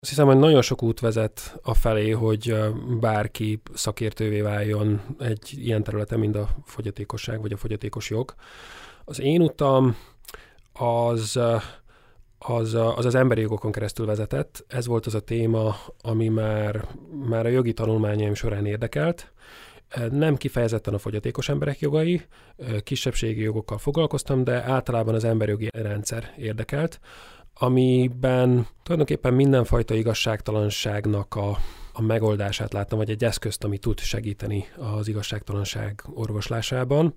Azt hiszem, hogy nagyon sok út vezet afelé, hogy bárki szakértővé váljon egy ilyen területen, mint a fogyatékosság vagy a fogyatékos jog. Az én utam az emberi jogokon keresztül vezetett. Ez volt az a téma, ami már a jogi tanulmányaim során érdekelt. Nem kifejezetten a fogyatékos emberek jogai, kisebbségi jogokkal foglalkoztam, de általában az emberjogi rendszer érdekelt, amiben tulajdonképpen mindenfajta igazságtalanságnak a megoldását láttam, vagy egy eszközt, ami tud segíteni az igazságtalanság orvoslásában.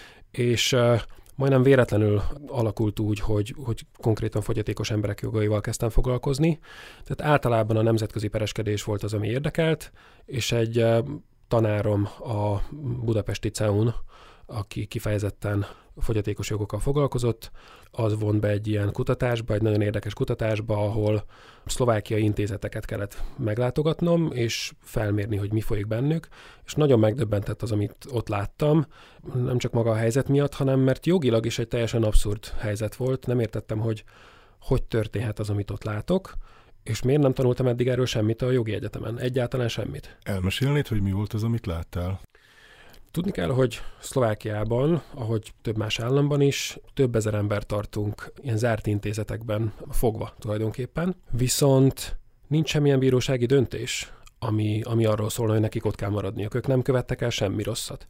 És majdnem véletlenül alakult úgy, hogy konkrétan fogyatékos emberek jogaival kezdtem foglalkozni. Tehát általában a nemzetközi pereskedés volt az, ami érdekelt, és egy tanárom a budapesti CEUN, aki kifejezetten fogyatékos jogokkal foglalkozott, az vont be egy ilyen kutatásba, egy nagyon érdekes kutatásba, ahol szlovákiai intézeteket kellett meglátogatnom, és felmérni, hogy mi folyik bennük, és nagyon megdöbbentett az, amit ott láttam, nem csak maga a helyzet miatt, hanem mert jogilag is egy teljesen abszurd helyzet volt, nem értettem, hogy történhet az, amit ott látok, és miért nem tanultam eddig erről semmit a jogi egyetemen? Egyáltalán semmit. Elmesélnéd, hogy mi volt az, amit láttál? Tudni kell, hogy Szlovákiában, ahogy több más államban is, több ezer embert tartunk ilyen zárt intézetekben fogva tulajdonképpen, viszont nincs semmilyen bírósági döntés, ami arról szólna, hogy nekik ott kell maradniuk. Ők nem követtek el semmi rosszat.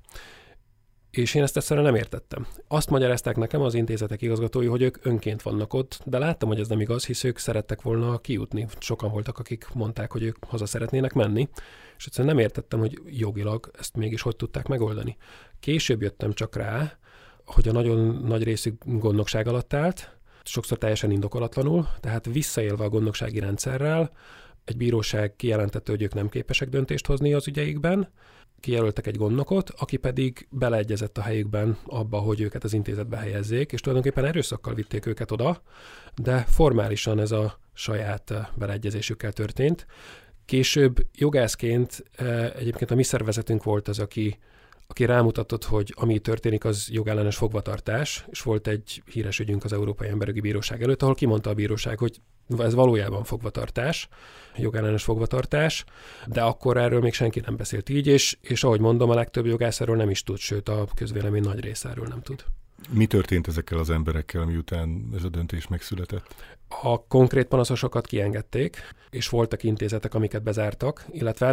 És én ezt egyszerűen nem értettem. Azt magyarázták nekem az intézetek igazgatói, hogy ők önként vannak ott, de láttam, hogy ez nem igaz, hisz ők szerettek volna kijutni. Sokan voltak, akik mondták, hogy ők haza szeretnének menni, és egyszerűen nem értettem, hogy jogilag ezt mégis hogy tudták megoldani. Később jöttem csak rá, hogy a nagyon nagy részük gondnokság alatt állt, sokszor teljesen indokolatlanul, tehát visszaélve a gondnoksági rendszerrel, egy bíróság kijelentette, hogy ők nem képesek döntést hozni az ügyeikben, kijelöltek egy gondnokot, aki pedig beleegyezett a helyükben abba, hogy őket az intézetbe helyezzék, és tulajdonképpen erőszakkal vitték őket oda, de formálisan ez a saját beleegyezésükkel történt. Később jogászként egyébként a mi szervezetünk volt az, aki rámutatott, hogy ami történik, az jogellenes fogvatartás, és volt egy híres ügyünk az Európai Emberjogi Bíróság előtt, ahol kimondta a bíróság, hogy ez valójában fogvatartás, jogellenes fogvatartás, de akkor erről még senki nem beszélt így, és ahogy mondom, a legtöbb jogász erről nem is tud, sőt a közvélemény nagy része erről nem tud. Mi történt ezekkel az emberekkel, miután ez a döntés megszületett? A konkrét panaszosokat kiengedték, és voltak intézetek, amiket bezártak, illetve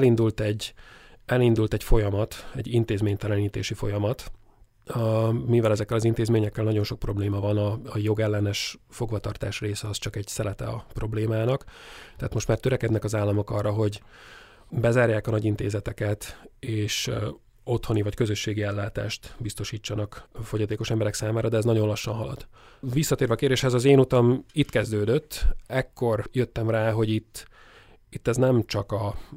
elindult egy folyamat, egy intézménytelenítési folyamat, mivel ezekkel az intézményekkel nagyon sok probléma van, a jogellenes fogvatartás része az csak egy szelete a problémának. Tehát most már törekednek az államok arra, hogy bezárják a nagy intézeteket, és otthoni vagy közösségi ellátást biztosítsanak fogyatékos emberek számára, de ez nagyon lassan halad. Visszatérve a kérdéshez, az én utam itt kezdődött, ekkor jöttem rá, hogy itt ez nem csak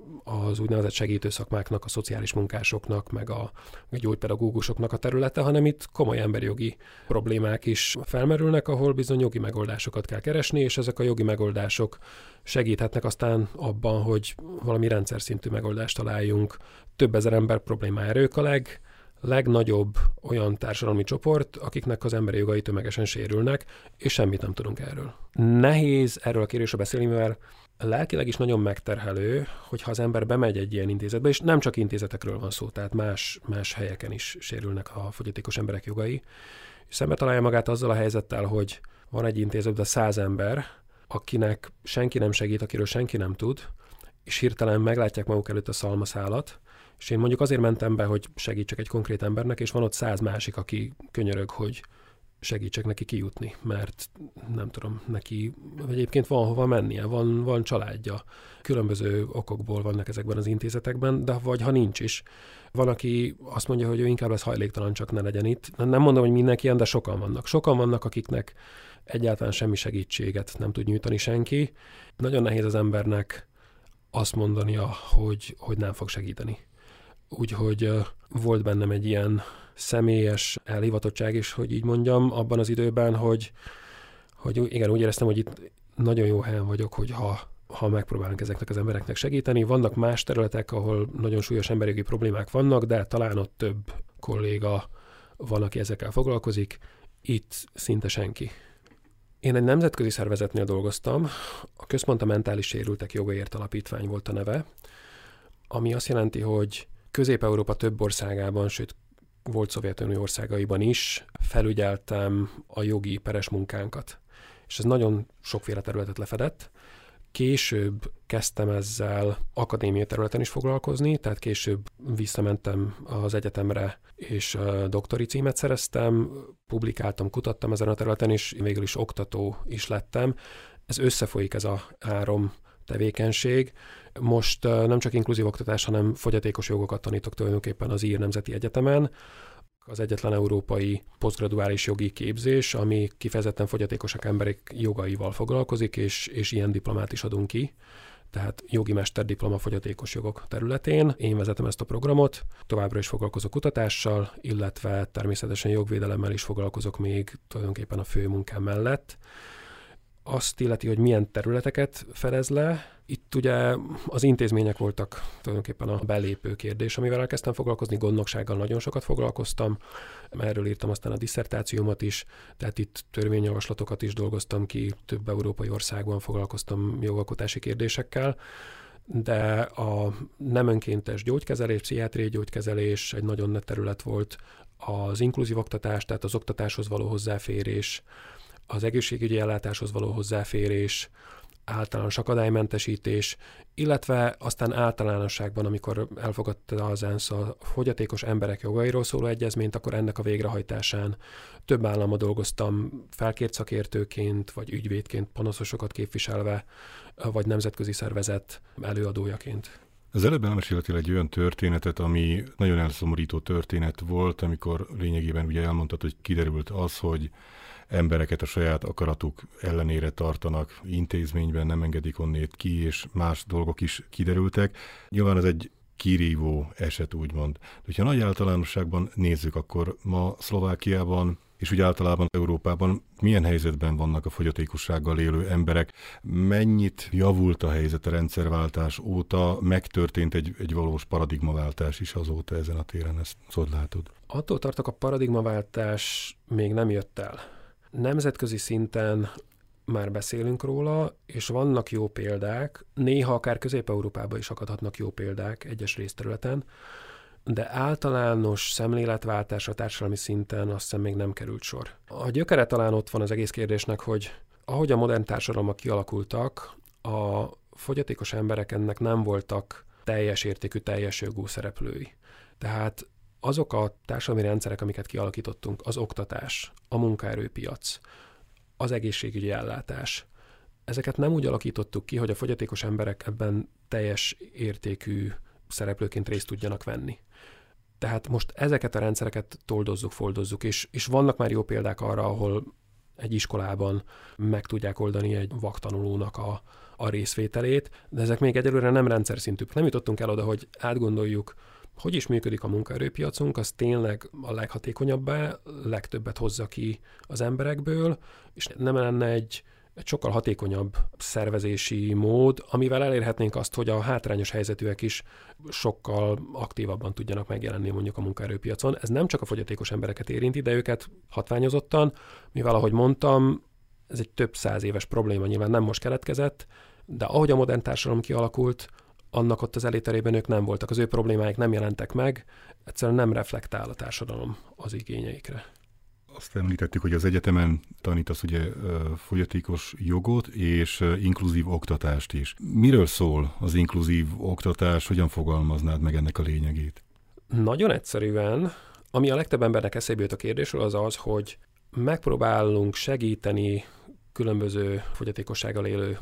az úgynevezett segítőszakmáknak, a szociális munkásoknak, meg a gyógypedagógusoknak a területe, hanem itt komoly emberi jogi problémák is felmerülnek, ahol bizony jogi megoldásokat kell keresni, és ezek a jogi megoldások segíthetnek aztán abban, hogy valami rendszer szintű megoldást találjunk. Több ezer ember problémájára, ők a legnagyobb olyan társadalmi csoport, akiknek az emberi jogai tömegesen sérülnek, és semmit nem tudunk erről. Nehéz erről a kérdésről beszélni, mivel lelkileg is nagyon megterhelő, hogyha az ember bemegy egy ilyen intézetbe, és nem csak intézetekről van szó, tehát más helyeken is sérülnek a fogyatékos emberek jogai, és szembe találja magát azzal a helyzettel, hogy van egy intézetben 100 ember, akinek senki nem segít, akiről senki nem tud, és hirtelen meglátják maguk előtt a szalmaszálat, és én mondjuk azért mentem be, hogy segítsek egy konkrét embernek, és van ott 100 másik, aki könyörög, hogy segítsek neki kijutni, mert nem tudom, neki egyébként van hova mennie, van családja. Különböző okokból vannak ezekben az intézetekben, de vagy ha nincs is. Van, aki azt mondja, hogy ő inkább lesz hajléktalan, csak ne legyen itt. Nem mondom, hogy mindenki ilyen, de sokan vannak. Sokan vannak, akiknek egyáltalán semmi segítséget nem tud nyújtani senki. Nagyon nehéz az embernek azt mondania, hogy nem fog segíteni. Úgyhogy volt bennem egy ilyen személyes elhivatottság is, hogy így mondjam, abban az időben, hogy igen, úgy éreztem, hogy itt nagyon jó helyen vagyok, hogy ha megpróbálunk ezeknek az embereknek segíteni. Vannak más területek, ahol nagyon súlyos emberjogi problémák vannak, de talán ott több kolléga van, aki ezekkel foglalkozik. Itt szinte senki. Én egy nemzetközi szervezetnél dolgoztam, a Központ a Mentális Sérültek Jogaiért Alapítvány volt a neve, ami azt jelenti, hogy Közép-Európa több országában, sőt volt Szovjetunió országaiban is felügyeltem a jogi peres munkánkat. És ez nagyon sokféle területet lefedett. Később kezdtem ezzel akadémiai területen is foglalkozni, tehát később visszamentem az egyetemre, és doktori címet szereztem, publikáltam, kutattam ezen a területen, és végül is oktató is lettem. Ez összefolyik, ez a 3 tevékenység. Most nem csak inkluzív oktatás, hanem fogyatékos jogokat tanítok tulajdonképpen az Ír Nemzeti Egyetemen. Az egyetlen európai posztgraduális jogi képzés, ami kifejezetten fogyatékosak emberek jogaival foglalkozik, és ilyen diplomát is adunk ki. Tehát jogi mesterdiploma fogyatékos jogok területén. Én vezetem ezt a programot, továbbra is foglalkozok kutatással, illetve természetesen jogvédelemmel is foglalkozok még tulajdonképpen a fő munkám mellett. Azt illeti, hogy milyen területeket fedez le. Itt ugye az intézmények voltak tulajdonképpen a belépő kérdés, amivel elkezdtem foglalkozni, gondnoksággal nagyon sokat foglalkoztam, erről írtam aztán a disszertációmat is, tehát itt törvényjavaslatokat is dolgoztam ki, több európai országban foglalkoztam jogalkotási kérdésekkel, de a nem önkéntes gyógykezelés, pszichiátriai gyógykezelés egy nagyon nagy terület volt, az inkluzív oktatás, tehát az oktatáshoz való hozzáférés, az egészségügyi ellátáshoz való hozzáférés, általános akadálymentesítés, illetve aztán általánosságban, amikor elfogadta az ENSZ a fogyatékos emberek jogairól szóló egyezményt, akkor ennek a végrehajtásán több államban dolgoztam felkért szakértőként, vagy ügyvédként, panaszosokat képviselve, vagy nemzetközi szervezet előadójaként. Az előbb elmeséltél egy olyan történetet, ami nagyon elszomorító történet volt, amikor lényegében ugye elmondtad, hogy kiderült az, hogy embereket a saját akaratuk ellenére tartanak intézményben, nem engedik onnét ki, és más dolgok is kiderültek. Nyilván ez egy kirívó eset, úgymond. De hogyha nagy általánosságban nézzük, akkor ma Szlovákiában és úgy általában Európában milyen helyzetben vannak a fogyatékossággal élő emberek? Mennyit javult a helyzet a rendszerváltás óta? Megtörtént egy valós paradigmaváltás is azóta ezen a téren, ezt hogy látod? Attól tartok, a paradigmaváltás még nem jött el. Nemzetközi szinten már beszélünk róla, és vannak jó példák, néha akár Közép-Európában is akadhatnak jó példák egyes részterületen, de általános szemléletváltásra társadalmi szinten azt hiszem még nem került sor. A gyökere talán ott van az egész kérdésnek, hogy ahogy a modern társadalmak kialakultak, a fogyatékos emberek ennek nem voltak teljes értékű, teljes jogú szereplői. Tehát azok a társadalmi rendszerek, amiket kialakítottunk, az oktatás, a munkaerőpiac, az egészségügyi ellátás, ezeket nem úgy alakítottuk ki, hogy a fogyatékos emberek ebben teljes értékű szereplőként részt tudjanak venni. Tehát most ezeket a rendszereket toldozzuk, foldozzuk, és vannak már jó példák arra, ahol egy iskolában meg tudják oldani egy vaktanulónak a részvételét, de ezek még egyelőre nem rendszer szintű. Nem jutottunk el oda, hogy átgondoljuk, hogy is működik a munkaerőpiacunk, az tényleg a leghatékonyabbá, legtöbbet hozza ki az emberekből, és nem lenne egy sokkal hatékonyabb szervezési mód, amivel elérhetnénk azt, hogy a hátrányos helyzetűek is sokkal aktívabban tudjanak megjelenni mondjuk a munkaerőpiacon. Ez nem csak a fogyatékos embereket érinti, de őket hatványozottan, mivel ahogy mondtam, ez egy több 100 éves probléma, nyilván nem most keletkezett, de ahogy a modern társadalom kialakult, annak ott az eléterében ők nem voltak, az ő problémáik nem jelentek meg, egyszerűen nem reflektál a társadalom az igényeikre. Azt említettük, hogy az egyetemen tanítasz ugye fogyatékos jogot és inkluzív oktatást is. Miről szól az inkluzív oktatás, hogyan fogalmaznád meg ennek a lényegét? Nagyon egyszerűen, ami a legtöbb embernek eszébe jut a kérdésről, az az, hogy megpróbálunk segíteni különböző fogyatékossággal élő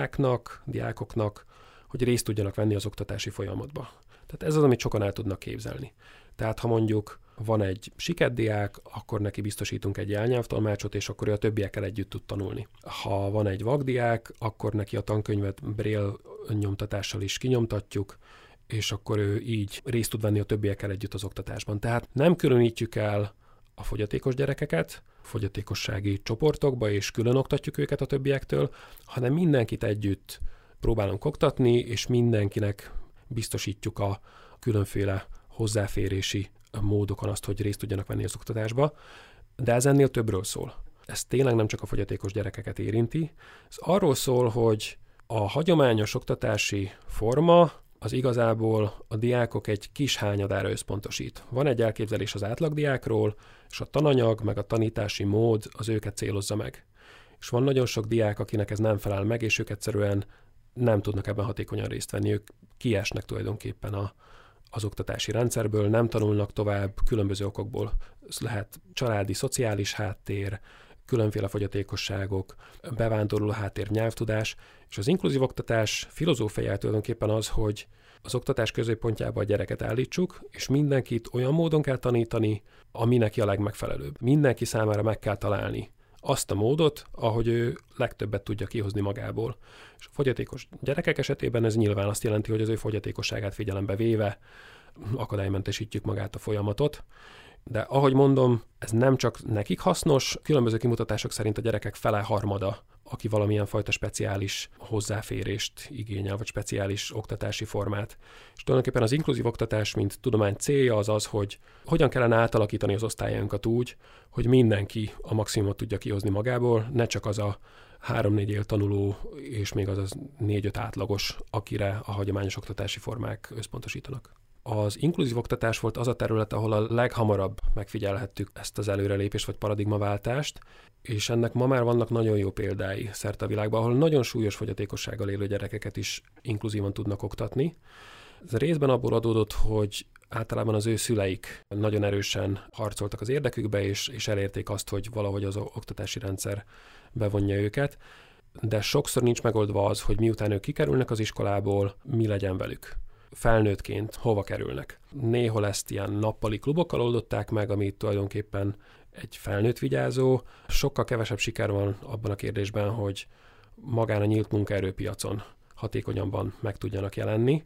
diákoknak, hogy részt tudjanak venni az oktatási folyamatba. Tehát ez az, amit sokan el tudnak képzelni. Tehát ha mondjuk van egy siket-diák, akkor neki biztosítunk egy jelnyelvtolmácsot, és akkor ő a többiekkel együtt tud tanulni. Ha van egy vakdiák, akkor neki a tankönyvet Braille nyomtatással is kinyomtatjuk, és akkor ő így részt tud venni a többiekkel együtt az oktatásban. Tehát nem különítjük el a fogyatékos gyerekeket fogyatékossági csoportokba, és külön oktatjuk őket a többiektől, hanem mindenkit együtt próbálunk oktatni, és mindenkinek biztosítjuk a különféle hozzáférési módokon azt, hogy részt tudjanak venni az oktatásba, de ez ennél többről szól. ez tényleg nem csak a fogyatékos gyerekeket érinti. Ez arról szól, hogy a hagyományos oktatási forma az igazából a diákok egy kis hányadára összpontosít. Van egy elképzelés az átlagdiákról, és a tananyag meg a tanítási mód az őket célozza meg. És van nagyon sok diák, akinek ez nem felel meg, és ők egyszerűen nem tudnak ebben hatékonyan részt venni. Ők kiesnek tulajdonképpen az oktatási rendszerből, nem tanulnak tovább különböző okokból. Ez lehet családi, szociális háttér, különféle fogyatékosságok, bevándorló háttér, nyelvtudás, és az inkluzív oktatás filozófiája tulajdonképpen az, hogy az oktatás középpontjába a gyereket állítsuk, és mindenkit olyan módon kell tanítani, ami neki a legmegfelelőbb. Mindenki számára meg kell találni azt a módot, ahogy ő legtöbbet tudja kihozni magából. És a fogyatékos gyerekek esetében ez nyilván azt jelenti, hogy az ő fogyatékosságát figyelembe véve akadálymentesítjük magát a folyamatot. De ahogy mondom, ez nem csak nekik hasznos, különböző kimutatások szerint a gyerekek fele harmada, aki valamilyen fajta speciális hozzáférést igényel, vagy speciális oktatási formát. És tulajdonképpen az inkluzív oktatás, mint tudomány célja az, hogy hogyan kellene átalakítani az osztályainkat úgy, hogy mindenki a maximumot tudja kihozni magából, ne csak az a 3-4 év tanuló, és még az 4-5 átlagos, akire a hagyományos oktatási formák összpontosítanak. Az inkluzív oktatás volt az a terület, ahol a leghamarabb megfigyelhettük ezt az előrelépést vagy paradigmaváltást, és ennek ma már vannak nagyon jó példái szerte a világban, ahol nagyon súlyos fogyatékossággal élő gyerekeket is inkluzívan tudnak oktatni. Ez részben abból adódott, hogy általában az ő szüleik nagyon erősen harcoltak az érdekükbe, és elérték azt, hogy valahogy az oktatási rendszer bevonja őket, de sokszor nincs megoldva az, hogy miután ők kikerülnek az iskolából, mi legyen velük. Felnőttként hova kerülnek. Néhol ezt ilyen nappali klubokkal oldották meg, amit tulajdonképpen egy felnőtt vigyázó. Sokkal kevesebb siker van abban a kérdésben, hogy magán a nyílt munkaerőpiacon hatékonyabban meg tudjanak jelenni.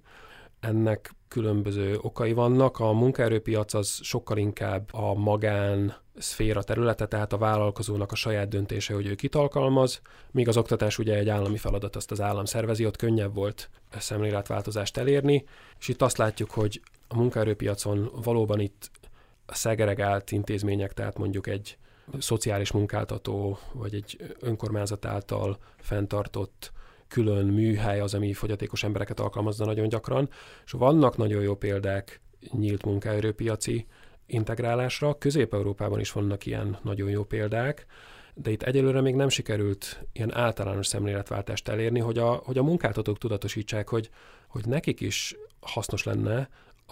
Ennek különböző okai vannak. A munkaerőpiac az sokkal inkább a magán szféra területe, tehát a vállalkozónak a saját döntése, hogy ő kit alkalmaz, míg az oktatás ugye egy állami feladat, azt az állam szervezi, ott könnyebb volt szemléletváltozást elérni, és itt azt látjuk, hogy a munkaerőpiacon valóban itt a szegregált intézmények, tehát mondjuk egy szociális munkáltató, vagy egy önkormányzat által fenntartott külön műhely az, ami fogyatékos embereket alkalmazza nagyon gyakran, és vannak nagyon jó példák nyílt munkaerőpiaci integrálásra. Közép-Európában is vannak ilyen nagyon jó példák, de itt egyelőre még nem sikerült ilyen általános szemléletváltást elérni, hogy a munkáltatók tudatosítsák, hogy nekik is hasznos lenne,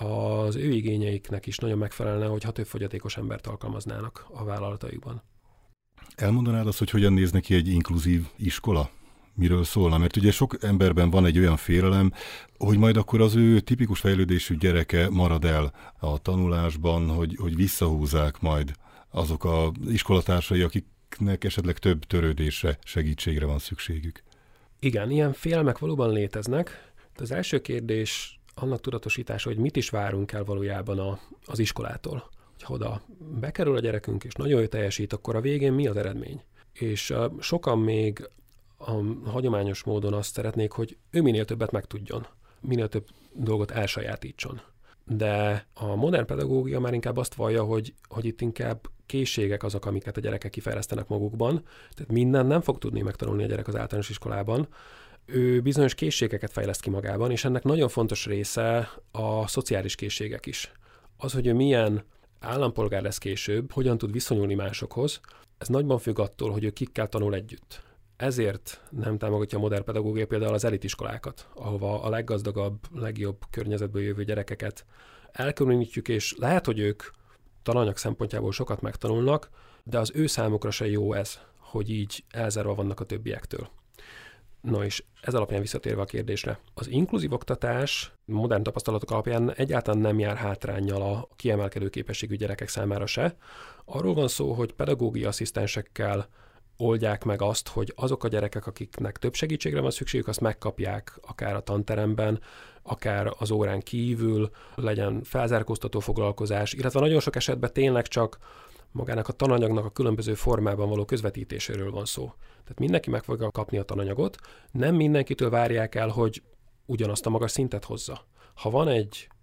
az ő igényeiknek is nagyon megfelelne, hogyha több fogyatékos embert alkalmaznának a vállalataikban. Elmondanád azt, hogy hogyan néz neki egy inkluzív iskola? Miről szólna? Mert ugye sok emberben van egy olyan félelem, hogy majd akkor az ő tipikus fejlődésű gyereke marad el a tanulásban, hogy visszahúzzák majd azok az iskolatársai, akiknek esetleg több törődésre, segítségre van szükségük. Igen, ilyen félelmek valóban léteznek. De az első kérdés annak tudatosítása, hogy mit is várunk el valójában az iskolától. Ha oda bekerül a gyerekünk, és nagyon jól teljesít, akkor a végén mi az eredmény? És sokan még a hagyományos módon azt szeretnék, hogy ő minél többet megtudjon, minél több dolgot elsajátítson. De a modern pedagógia már inkább azt vallja, hogy itt inkább készségek azok, amiket a gyerekek kifejlesztenek magukban, tehát mindent nem fog tudni megtanulni a gyerek az általános iskolában. Ő bizonyos készségeket fejleszt ki magában, és ennek nagyon fontos része a szociális készségek is. Az, hogy ő milyen állampolgár lesz később, hogyan tud viszonyulni másokhoz, ez nagyban függ attól, hogy ő kikkel tanul együtt. Ezért nem támogatja a modern pedagógia például az elitiskolákat, ahova a leggazdagabb, legjobb környezetből jövő gyerekeket elkülönítjük, és lehet, hogy ők tananyag szempontjából sokat megtanulnak, de az ő számukra se jó ez, hogy így elzárva vannak a többiektől. Na és ez alapján visszatérve a kérdésre. Az inkluzív oktatás modern tapasztalatok alapján egyáltalán nem jár hátránnyal a kiemelkedő képességű gyerekek számára se. Arról van szó, hogy pedagógiai asszisztensekkel oldják meg azt, hogy azok a gyerekek, akiknek több segítségre van szükségük, azt megkapják akár a tanteremben, akár az órán kívül, legyen felzárkóztató foglalkozás, illetve nagyon sok esetben tényleg csak magának a tananyagnak a különböző formában való közvetítéséről van szó. Tehát mindenki meg fogja kapni a tananyagot, nem mindenkitől várják el, hogy ugyanazt a magas szintet hozza. Ha van egy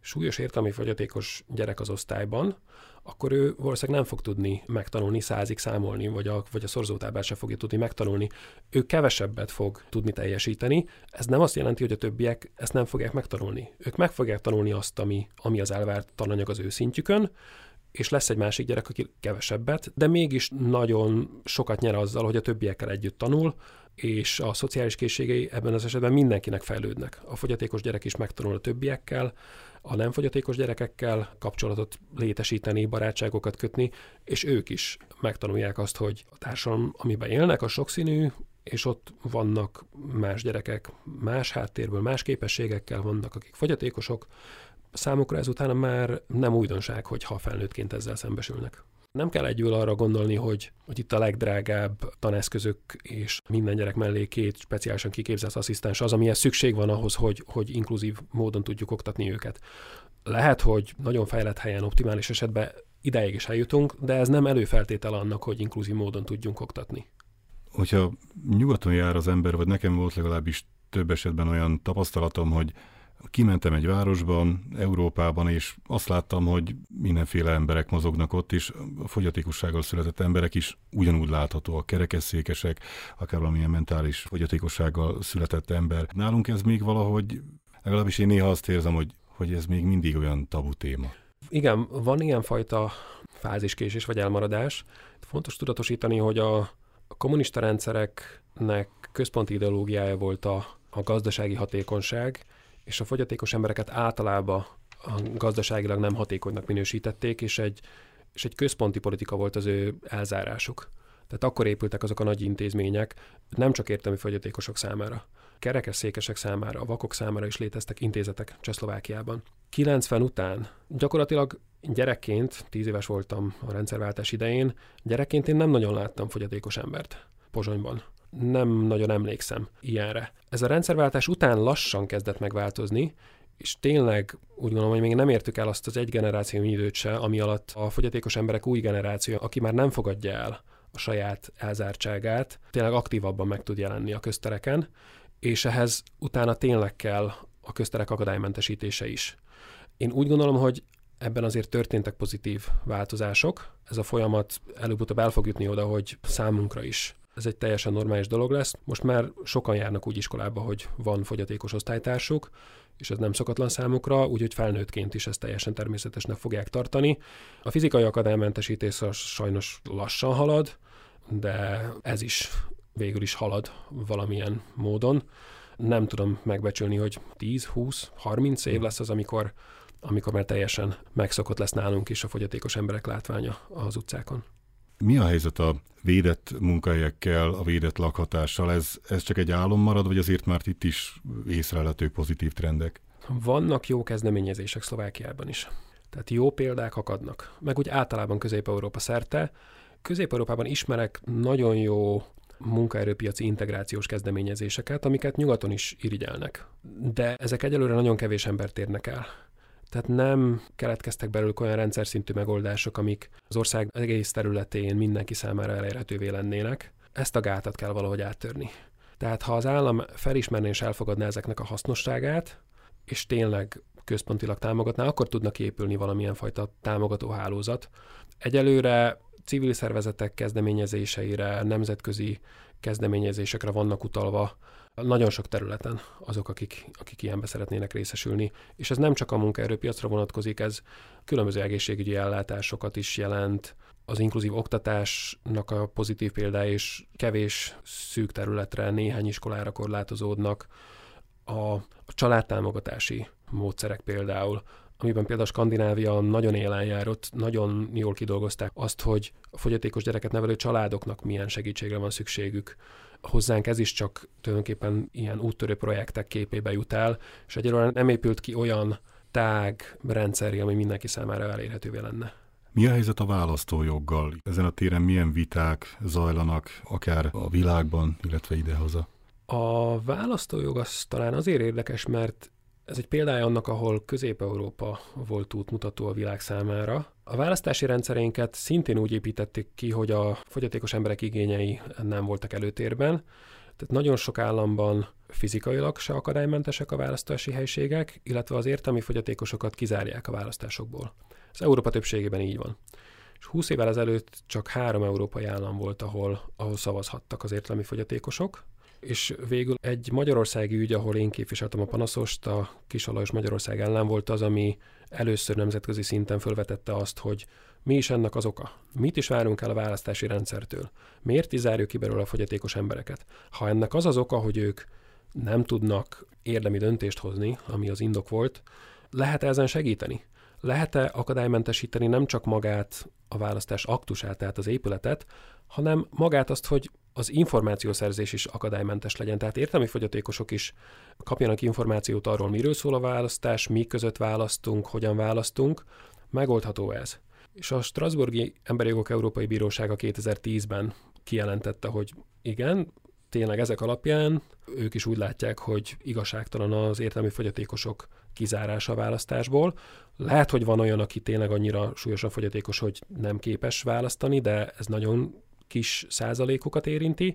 súlyos értelmi fogyatékos gyerek az osztályban, akkor ő valószínűleg nem fog tudni megtanulni 100-ig számolni, vagy a szorzótáblát sem fogja tudni megtanulni. Ő kevesebbet fog tudni teljesíteni. Ez nem azt jelenti, hogy a többiek ezt nem fogják megtanulni. Ők meg fogják tanulni azt, ami az elvárt tananyag az ő szintjükön, és lesz egy másik gyerek, aki kevesebbet, de mégis nagyon sokat nyer azzal, hogy a többiekkel együtt tanul, és a szociális készségei ebben az esetben mindenkinek fejlődnek. A fogyatékos gyerek is megtanul a többiekkel, a nem fogyatékos gyerekekkel kapcsolatot létesíteni, barátságokat kötni, és ők is megtanulják azt, hogy a társadalom, amiben élnek, a sokszínű, és ott vannak más gyerekek, más háttérből, más képességekkel vannak, akik fogyatékosok. Számukra ezután már nem újdonság, hogyha felnőttként ezzel szembesülnek. Nem kell együl arra gondolni, hogy itt a legdrágább taneszközök és minden gyerek mellé 2 speciálisan kiképzett asszisztens az, amihez szükség van ahhoz, hogy inkluzív módon tudjuk oktatni őket. Lehet, hogy nagyon fejlett helyen, optimális esetben ideig is eljutunk, de ez nem előfeltétel annak, hogy inkluzív módon tudjunk oktatni. Hogyha nyugaton jár az ember, vagy nekem volt legalábbis több esetben olyan tapasztalatom, hogy kimentem egy városban, Európában, és azt láttam, hogy mindenféle emberek mozognak ott, és a fogyatékossággal született emberek is ugyanúgy láthatóak, kerekesszékesek, akár valamilyen mentális fogyatékossággal született ember. Nálunk ez még valahogy, legalábbis én néha azt érzem, hogy ez még mindig olyan tabu téma. Igen, van ilyenfajta fáziskésés vagy elmaradás. Fontos tudatosítani, hogy a kommunista rendszereknek központi ideológiája volt a gazdasági hatékonyság, és a fogyatékos embereket általában gazdaságilag nem hatékonynak minősítették, és egy központi politika volt az ő elzárásuk. Tehát akkor épültek azok a nagy intézmények, nem csak értelmi fogyatékosok számára. Kerekesszékesek számára, a vakok számára is léteztek intézetek Csehszlovákiában. 90 után gyakorlatilag gyerekként, 10 éves voltam a rendszerváltás idején, gyerekként én nem nagyon láttam fogyatékos embert Pozsonyban. Nem nagyon emlékszem ilyenre. Ez a rendszerváltás után lassan kezdett megváltozni, és tényleg úgy gondolom, hogy még nem értük el azt az egy generációnyi időt se, ami alatt a fogyatékos emberek új generáció, aki már nem fogadja el a saját elzártságát, tényleg aktívabban meg tud jelenni a köztereken, és ehhez utána tényleg kell a közterek akadálymentesítése is. Én úgy gondolom, hogy ebben azért történtek pozitív változások. Ez a folyamat előbb-utóbb el fog jutni oda, hogy számunkra is ez egy teljesen normális dolog lesz. Most már sokan járnak úgy iskolába, hogy van fogyatékos osztálytársuk, és ez nem szokatlan számukra, úgyhogy felnőttként is ezt teljesen természetesnek fogják tartani. A fizikai akadálymentesítés sajnos lassan halad, de ez is végül is halad valamilyen módon. Nem tudom megbecsülni, hogy 10, 20, 30 év lesz az, amikor már teljesen megszokott lesz nálunk is a fogyatékos emberek látványa az utcákon. Mi a helyzet a védett munkahelyekkel, a védett lakhatással? Ez csak egy álom marad, vagy azért már itt is észlelhető pozitív trendek? Vannak jó kezdeményezések Szlovákiában is. Tehát jó példák akadnak. Meg úgy általában Közép-Európa szerte. Közép-Európában ismerek nagyon jó munkaerőpiaci integrációs kezdeményezéseket, amiket nyugaton is irigyelnek. De ezek egyelőre nagyon kevés embert érnek el. Tehát nem keletkeztek belőlük olyan rendszer szintű megoldások, amik az ország egész területén mindenki számára elérhetővé lennének. Ezt a gátat kell valahogy áttörni. Tehát ha az állam felismerné és elfogadná ezeknek a hasznosságát, és tényleg központilag támogatná, akkor tudnak épülni valamilyen fajta támogató hálózat. Egyelőre civil szervezetek kezdeményezéseire, nemzetközi kezdeményezésekre vannak utalva nagyon sok területen azok, akik ilyenbe szeretnének részesülni. És ez nem csak a munkaerőpiacra vonatkozik, ez különböző egészségügyi ellátásokat is jelent, az inkluzív oktatásnak a pozitív példája is kevés szűk területre, néhány iskolára korlátozódnak. A családtámogatási módszerek például, amiben például Skandinávia nagyon élen járott, nagyon jól kidolgozták azt, hogy a fogyatékos gyereket nevelő családoknak milyen segítségre van szükségük. Hozzánk ez is csak tulajdonképpen ilyen úttörő projektek képébe jut el, és egyelőre nem épült ki olyan tág rendszerje, ami mindenki számára elérhetővé lenne. Mi a helyzet a választójoggal? Ezen a téren milyen viták zajlanak, akár a világban, illetve idehaza? A választójog az talán azért érdekes, mert ez egy példája annak, ahol Közép-Európa volt útmutató a világ számára. A választási rendszereinket szintén úgy építették ki, hogy a fogyatékos emberek igényei nem voltak előtérben, Tehát nagyon sok államban fizikailag se akadálymentesek a választási helységek, illetve az értelmi fogyatékosokat kizárják a választásokból. Az Európa többségében így van. És 20 évvel ezelőtt csak 3 európai állam volt, ahol szavazhattak az értelmi fogyatékosok, és végül egy magyarországi ügy, ahol én képviseltem a panaszost, a Kis Alajos Magyarország ellen volt az, ami először nemzetközi szinten felvetette azt, hogy mi is ennek az oka. Mit is várunk el a választási rendszertől? Miért is zárjuk ki belőle a fogyatékos embereket? Ha ennek az az oka, hogy ők nem tudnak érdemi döntést hozni, ami az indok volt, lehet-e ezen segíteni? Lehet-e akadálymentesíteni nem csak magát a választás aktusát, tehát az épületet, hanem magát azt, hogy az információszerzés is akadálymentes legyen. Tehát értelmi fogyatékosok is kapjanak információt arról, miről szól a választás, mi között választunk, hogyan választunk. Megoldható ez. És a Strasbourgi Emberi Jogok Európai Bírósága 2010-ben kijelentette, hogy igen, tényleg ezek alapján ők is úgy látják, hogy igazságtalan az értelmi fogyatékosok kizárása a választásból. Lehet, hogy van olyan, aki tényleg annyira súlyosan fogyatékos, hogy nem képes választani, de ez nagyon kis százalékokat érinti.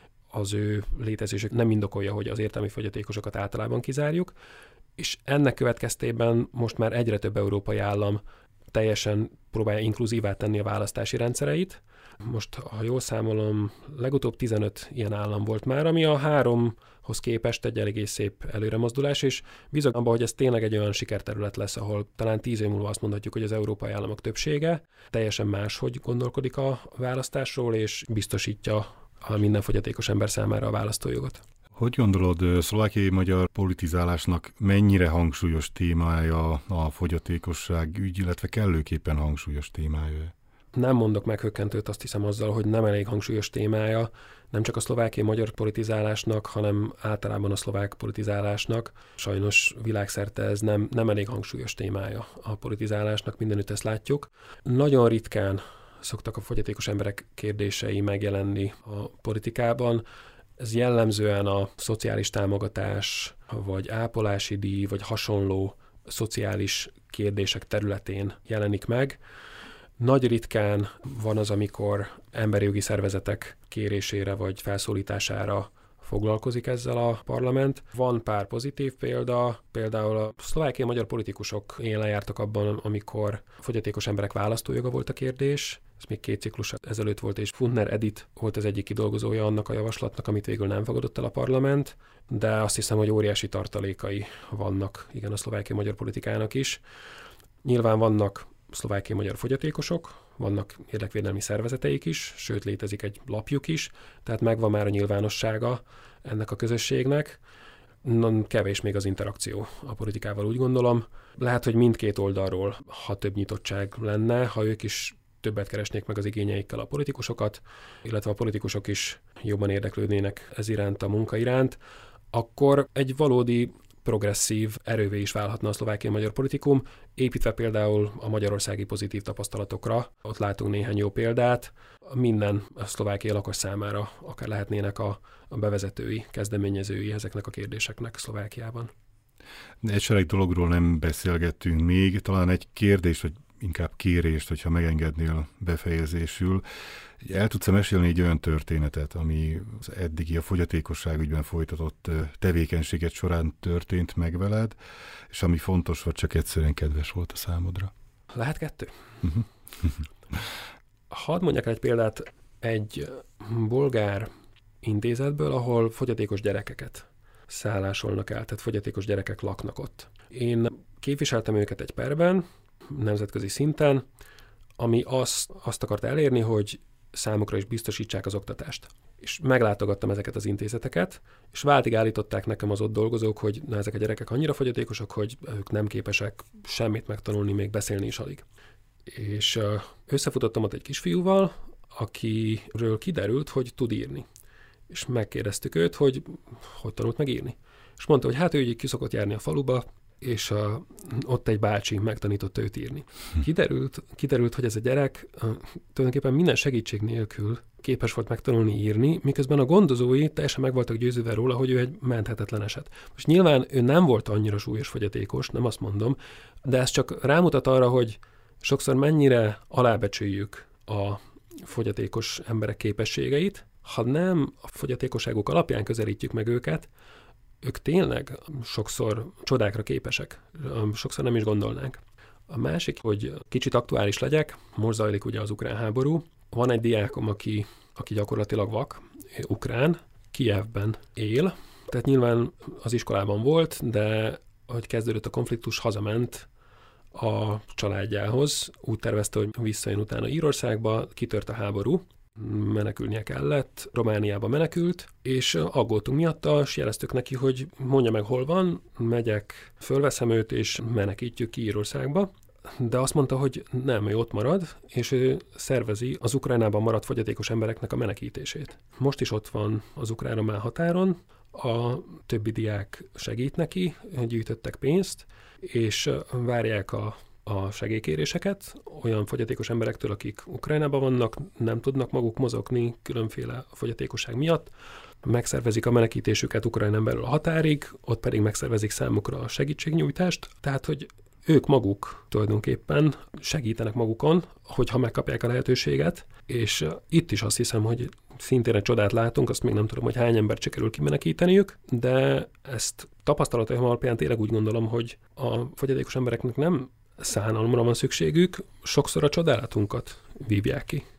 Az ő létezésük nem indokolja, hogy az értelmi fogyatékosokat általában kizárjuk, és ennek következtében most már egyre több európai állam teljesen próbálja inkluzívá tenni a választási rendszereit. Most, ha jól számolom, legutóbb 15 ilyen állam volt már, ami a 3-hoz képest egy eléggé szép előremozdulás, és bízok abban, hogy ez tényleg egy olyan sikerterület lesz, ahol talán 10 év múlva azt mondhatjuk, hogy az európai államok többsége teljesen máshogy gondolkodik a választásról, és biztosítja a minden fogyatékos ember számára a választójogot. Hogy gondolod, szlovákiai magyar politizálásnak mennyire hangsúlyos témája a fogyatékosság ügy, illetve kellőképpen hangsúlyos témája? Nem mondok meghökkentőt, azt hiszem azzal, hogy nem elég hangsúlyos témája, nem csak a szlovákiai magyar politizálásnak, hanem általában a szlovák politizálásnak. Sajnos világszerte ez nem elég hangsúlyos témája a politizálásnak, mindenütt ezt látjuk. Nagyon ritkán szoktak a fogyatékos emberek kérdései megjelenni a politikában. Ez jellemzően a szociális támogatás, vagy ápolási díj, vagy hasonló szociális kérdések területén jelenik meg. Nagy ritkán van az, amikor emberi jogi szervezetek kérésére vagy felszólítására foglalkozik ezzel a parlament. Van pár pozitív példa, például a szlovákiai magyar politikusok élen jártak abban, amikor fogyatékos emberek választójoga volt a kérdés. Ez még 2 ciklus ezelőtt volt, és Funtner Edith volt az egyik kidolgozója annak a javaslatnak, amit végül nem fogadott el a parlament, de azt hiszem, hogy óriási tartalékai vannak, igen, a szlovákiai magyar politikának is. Nyilván vannak szlovákiai magyar fogyatékosok, vannak érdekvédelmi szervezeteik is, sőt létezik egy lapjuk is, tehát megvan már a nyilvánossága ennek a közösségnek. Kevés még az interakció a politikával, úgy gondolom. Lehet, hogy mindkét oldalról, ha több nyitottság lenne, ha ők is többet keresnék meg az igényeikkel a politikusokat, illetve a politikusok is jobban érdeklődnének ez iránt, a munka iránt, akkor egy valódi progresszív erővé is válhatna a szlovákiai magyar politikum, építve például a magyarországi pozitív tapasztalatokra. Ott látunk néhány jó példát. Minden szlovákiai lakos számára akár lehetnének a bevezetői, kezdeményezői ezeknek a kérdéseknek Szlovákiában. Egy sereg dologról nem beszélgettünk még, talán egy kérdés, vagy inkább kérést, hogyha megengednél befejezésül. El tudsz mesélni egy olyan történetet, ami az eddigi a fogyatékosság ügyben folytatott tevékenységet során történt meg veled, és ami fontos, vagy csak egyszerűen kedves volt a számodra? Lehet 2? Hadd mondjak egy példát egy bolgár intézetből, ahol fogyatékos gyerekeket szállásolnak el, tehát fogyatékos gyerekek laknak ott. Én képviseltem őket egy perben, nemzetközi szinten, ami azt akart elérni, hogy számukra is biztosítsák az oktatást. És meglátogattam ezeket az intézeteket, és váltig állították nekem az ott dolgozók, hogy ezek a gyerekek annyira fogyatékosak, hogy ők nem képesek semmit megtanulni, még beszélni is alig. És összefutottam ott egy kisfiúval, akiről kiderült, hogy tud írni. És megkérdeztük őt, hogy tanult meg írni. És mondta, hogy hát ő így ki szokott járni a faluba, és ott egy bácsi megtanította őt írni. Kiderült, hogy ez a gyerek tulajdonképpen minden segítség nélkül képes volt megtanulni írni, miközben a gondozói teljesen meg voltak győződve róla, hogy ő egy menthetetlen eset. Most nyilván ő nem volt annyira súlyos fogyatékos, nem azt mondom, de ez csak rámutat arra, hogy sokszor mennyire alábecsüljük a fogyatékos emberek képességeit, Ha nem a fogyatékosságuk alapján közelítjük meg őket, ők tényleg sokszor csodákra képesek, sokszor nem is gondolnánk. A másik, hogy kicsit aktuális legyek, most zajlik ugye az ukrán háború. Van egy diákom, aki gyakorlatilag vak, ukrán, Kijevben él, tehát nyilván az iskolában volt, de ahogy kezdődött a konfliktus, hazament a családjához. Úgy tervezte, hogy visszajön utána Írországba, kitört a háború, menekülnie kellett, Romániába menekült, és aggódtunk miatta, és jeleztük neki, hogy mondja meg, hol van, megyek, fölveszem őt, és menekítjük ki Írországba. De azt mondta, hogy nem, ő ott marad, és ő szervezi az Ukrajnában maradt fogyatékos embereknek a menekítését. Most is ott van az ukrán-román határon, a többi diák segít neki, gyűjtöttek pénzt, és várják a segélykéréseket olyan fogyatékos emberektől, akik Ukrajnában vannak, nem tudnak maguk mozogni különféle fogyatékosság miatt, megszervezik a menekítésüket Ukrajnán belül a határig, ott pedig megszervezik számukra a segítségnyújtást, tehát hogy ők maguk tulajdonképpen segítenek magukon, hogyha megkapják a lehetőséget, és itt is azt hiszem, hogy szintén egy csodát látunk, azt még nem tudom, hogy hány embert sikerül kimenekíteniük, de ezt tapasztalataim alapján tényleg úgy gondolom, hogy a fogyatékos embereknek nem szánalomra van szükségük, sokszor a csodálatunkat vívják ki.